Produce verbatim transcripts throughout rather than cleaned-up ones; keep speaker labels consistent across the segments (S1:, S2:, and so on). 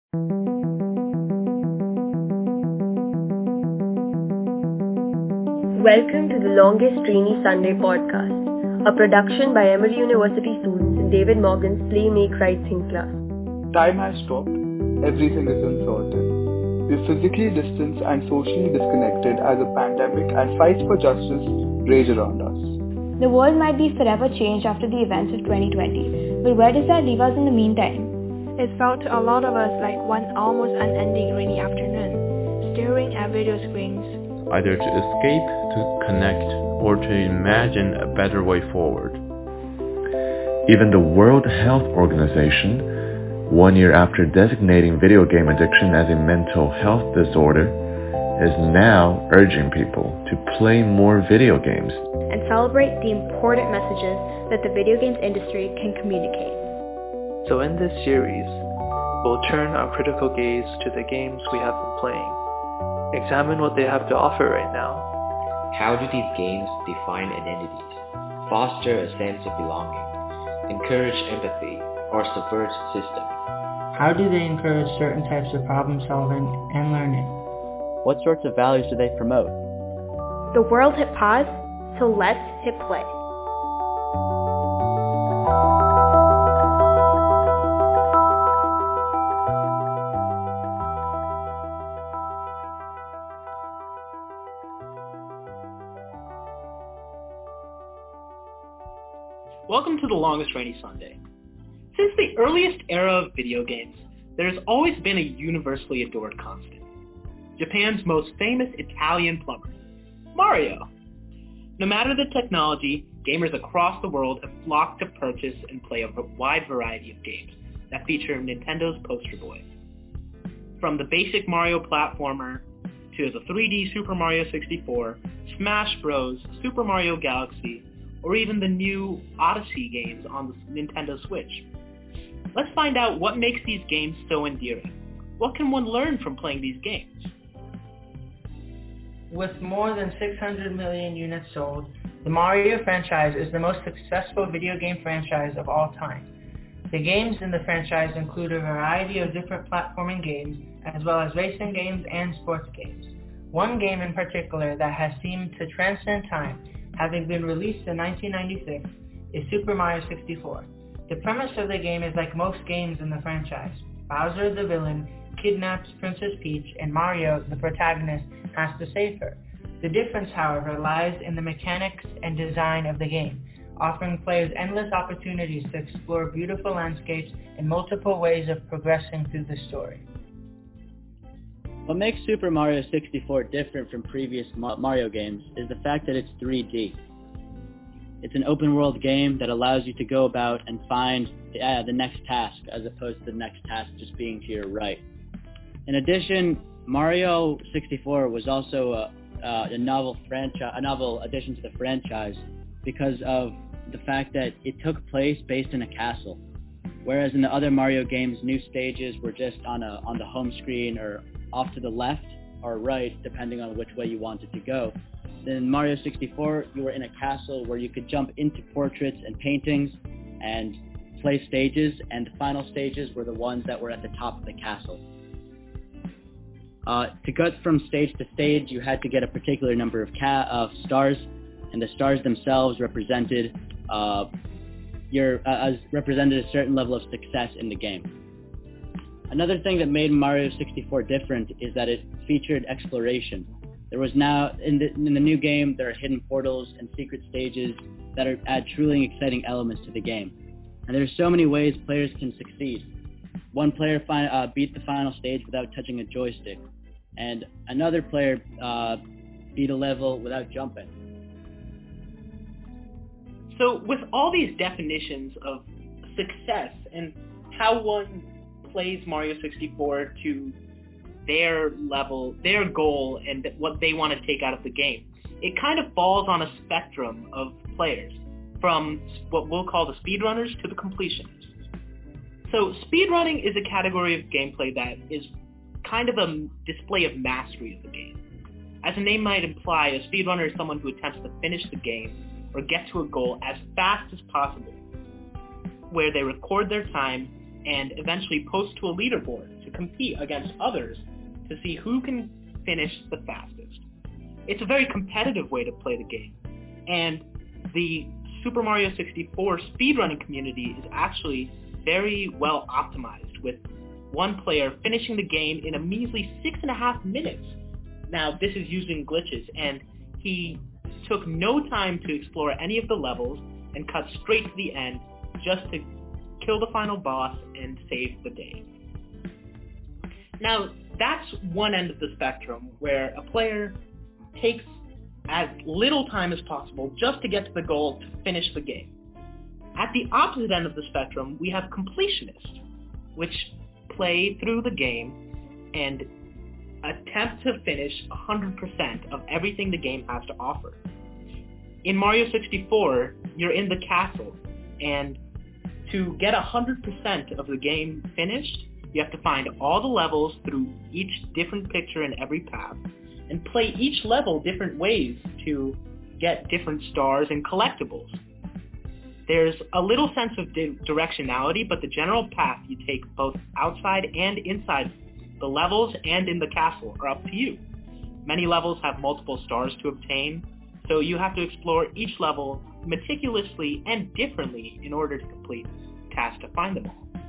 S1: Welcome to the Longest Rainy Sunday podcast, a production by Emory University students in David Morgan's Play, Make, Write, Think class.
S2: Time has stopped. Everything is uncertain. We're physically distanced and socially disconnected as a pandemic and fights for justice rage around us.
S3: The world might be forever changed after the events of twenty twenty, but where does that leave us in the meantime?
S4: It felt to a lot of us like one almost unending rainy afternoon, staring at video screens.
S5: Either to escape, to connect, or to imagine a better way forward.
S6: Even the World Health Organization, one year after designating video game addiction as a mental health disorder, is now urging people to play more video games
S3: and celebrate the important messages that the video games industry can communicate.
S7: So in this series, we'll turn our critical gaze to the games we have been playing. Examine what they have to offer right now.
S8: How do these games define identities, foster a sense of belonging, encourage empathy, or subvert systems?
S9: How do they encourage certain types of problem solving and learning?
S10: What sorts of values do they promote?
S3: The world hit pause, so let's hit play.
S11: Welcome to the Longest Rainy Sunday. Since the earliest era of video games, there has always been a universally adored constant. Japan's most famous Italian plumber, Mario. No matter the technology, gamers across the world have flocked to purchase and play a wide variety of games that feature Nintendo's poster boy. From the basic Mario platformer to the three D Super Mario sixty-four, Smash Bros, Super Mario Galaxy, or even the new Odyssey games on the Nintendo Switch. Let's find out what makes these games so endearing. What can one learn from playing these games?
S9: With more than six hundred million units sold, the Mario franchise is the most successful video game franchise of all time. The games in the franchise include a variety of different platforming games, as well as racing games and sports games. One game in particular that has seemed to transcend time, having been released in nineteen ninety-six, is Super Mario sixty-four. The premise of the game is like most games in the franchise. Bowser, the villain, kidnaps Princess Peach, and Mario, the protagonist, has to save her. The difference, however, lies in the mechanics and design of the game, offering players endless opportunities to explore beautiful landscapes and multiple ways of progressing through the story.
S10: What makes Super Mario sixty-four different from previous Mario games is the fact that it's three D. It's an open-world game that allows you to go about and find uh, the next task, as opposed to the next task just being to your right. In addition, Mario sixty-four was also a, uh, a novel franchise, a novel addition to the franchise because of the fact that it took place based in a castle, whereas in the other Mario games, new stages were just on a on the home screen or off to the left or right, depending on which way you wanted to go. Then in Mario sixty-four, you were in a castle where you could jump into portraits and paintings and play stages, and the final stages were the ones that were at the top of the castle. Uh, to get from stage to stage, you had to get a particular number of, ca- of stars, and the stars themselves represented uh, your uh, as represented a certain level of success in the game. Another thing that made Mario sixty-four different is that it featured exploration. There was now, in the, in the new game, there are hidden portals and secret stages that are, add truly exciting elements to the game. And there are so many ways players can succeed. One player fi- uh, beat the final stage without touching a joystick, and another player uh, beat a level without jumping.
S11: So with all these definitions of success and how one plays Mario sixty-four to their level, their goal, and what they want to take out of the game, it kind of falls on a spectrum of players, from what we'll call the speedrunners to the completionists. So speedrunning is a category of gameplay that is kind of a display of mastery of the game. As the name might imply, a speedrunner is someone who attempts to finish the game or get to a goal as fast as possible, where they record their time and eventually post to a leaderboard to compete against others to see who can finish the fastest. It's a very competitive way to play the game, and the Super Mario sixty-four speedrunning community is actually very well optimized, with one player finishing the game in a measly six and a half minutes. Now, this is using glitches, and he took no time to explore any of the levels and cut straight to the end just to kill the final boss and save the day. Now, that's one end of the spectrum, where a player takes as little time as possible just to get to the goal to finish the game. At the opposite end of the spectrum, we have completionists, which play through the game and attempt to finish one hundred percent of everything the game has to offer. In Mario sixty-four, you're in the castle, and to get one hundred percent of the game finished, you have to find all the levels through each different picture in every path, and play each level different ways to get different stars and collectibles. There's a little sense of di- directionality, but the general path you take both outside and inside the levels and in the castle are up to you. Many levels have multiple stars to obtain, so you have to explore each level meticulously and differently in order to complete tasks to find them all.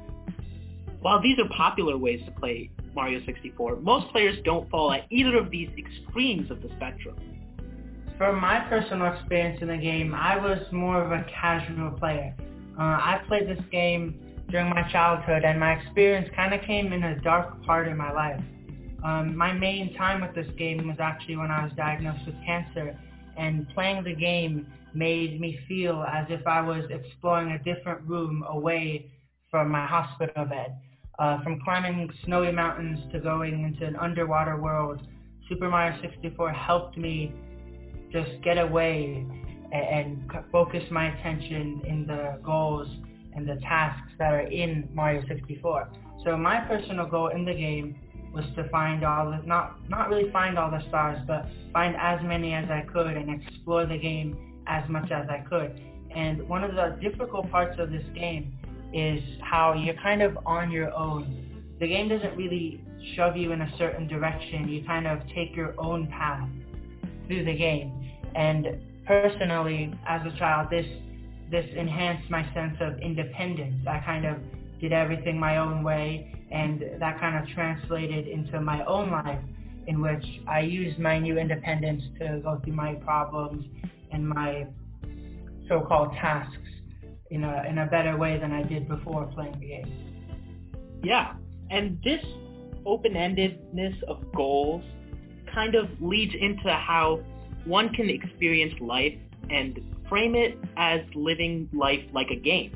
S11: While these are popular ways to play Mario sixty-four, most players don't fall at either of these extremes of the spectrum.
S9: From my personal experience in the game, I was more of a casual player. Uh, I played this game during my childhood, and my experience kind of came in a dark part of my life. Um, my main time with this game was actually when I was diagnosed with cancer, and playing the game made me feel as if I was exploring a different room away from my hospital bed. Uh, from climbing snowy mountains to going into an underwater world, Super Mario sixty-four helped me just get away and, and focus my attention in the goals and the tasks that are in Mario sixty-four. So my personal goal in the game was to find all the, not, not really find all the stars, but find as many as I could and explore the game as much as I could. And one of the difficult parts of this game is how you're kind of on your own. The game doesn't really shove you in a certain direction. You kind of take your own path through the game. And personally, as a child, this this enhanced my sense of independence. I kind of did everything my own way, and that kind of translated into my own life, in which I used my new independence to go through my problems and my so-called tasks in a in a better way than I did before playing the game.
S11: Yeah, and this open-endedness of goals kind of leads into how one can experience life and frame it as living life like a game.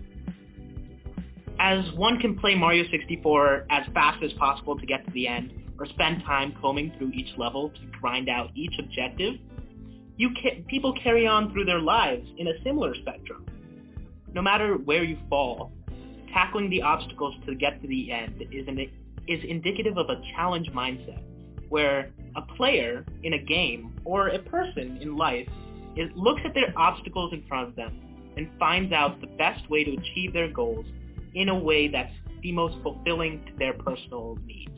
S11: As one can play Mario sixty-four as fast as possible to get to the end, or spend time combing through each level to grind out each objective, you ca- people carry on through their lives in a similar spectrum. No matter where you fall, tackling the obstacles to get to the end is, an, is indicative of a challenge mindset, where a player in a game or a person in life is, looks at their obstacles in front of them and finds out the best way to achieve their goals in a way that's the most fulfilling to their personal needs.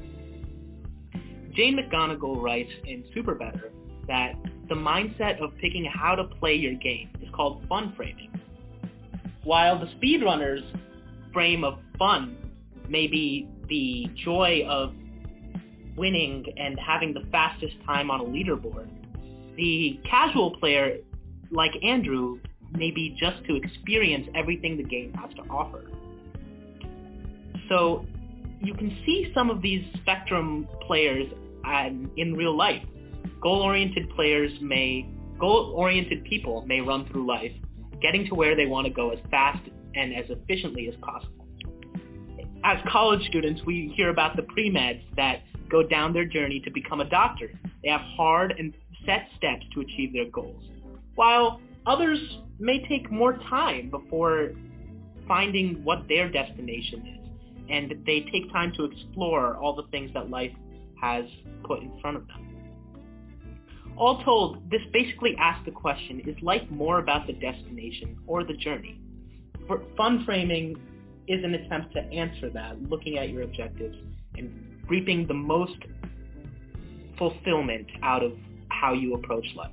S11: Jane McGonigal writes in Super Better that the mindset of picking how to play your game is called fun framing. While the speedrunner's frame of fun may be the joy of winning and having the fastest time on a leaderboard, the casual player, like Andrew, may be just to experience everything the game has to offer. So you can see some of these spectrum players um, in real life. Goal-oriented players may, goal-oriented people may run through life, getting to where they want to go as fast and as efficiently as possible. As college students, we hear about the pre-meds that go down their journey to become a doctor. They have hard and set steps to achieve their goals, while others may take more time before finding what their destination is, and they take time to explore all the things that life has put in front of them. All told, this basically asks the question, is life more about the destination or the journey? For fun framing is an attempt to answer that, looking at your objectives and reaping the most fulfillment out of how you approach life.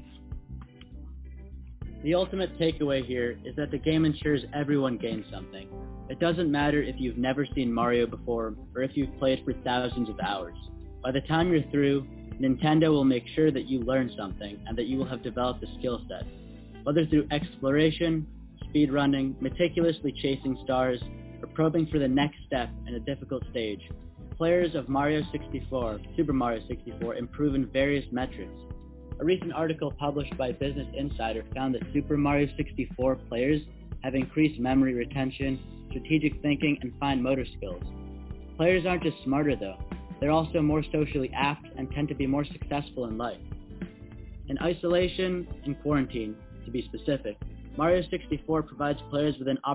S10: The ultimate takeaway here is that the game ensures everyone gains something. It doesn't matter if you've never seen Mario before or if you've played for thousands of hours. By the time you're through, Nintendo will make sure that you learn something and that you will have developed a skill set. Whether through exploration, speedrunning, meticulously chasing stars, or probing for the next step in a difficult stage, players of Mario sixty-four, Super Mario sixty-four improve in various metrics. A recent article published by Business Insider found that Super Mario sixty-four players have increased memory retention, strategic thinking, and fine motor skills. Players aren't just smarter though, they're also more socially apt and tend to be more successful in life. In isolation and quarantine, to be specific, Mario sixty-four provides players with an opportunity